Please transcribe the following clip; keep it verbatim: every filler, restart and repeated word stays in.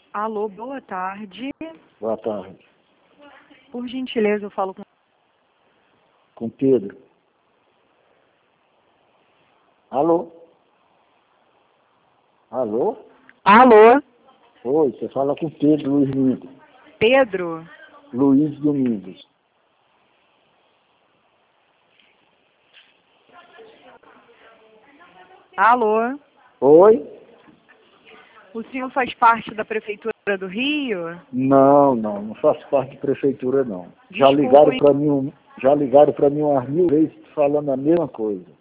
Alô, boa tarde. Boa tarde. Por gentileza, eu falo com... Com Pedro. Alô? Alô? Alô, Oi, você fala com Pedro Luiz Domingos. Pedro? Luiz Domingos. Alô, Oi? o senhor faz parte da Prefeitura do Rio? Não, não, não faço parte de prefeitura, não. Já Desculpe, ligaram para mim, um- já ligaram para mim umas mil vezes falando a mesma coisa.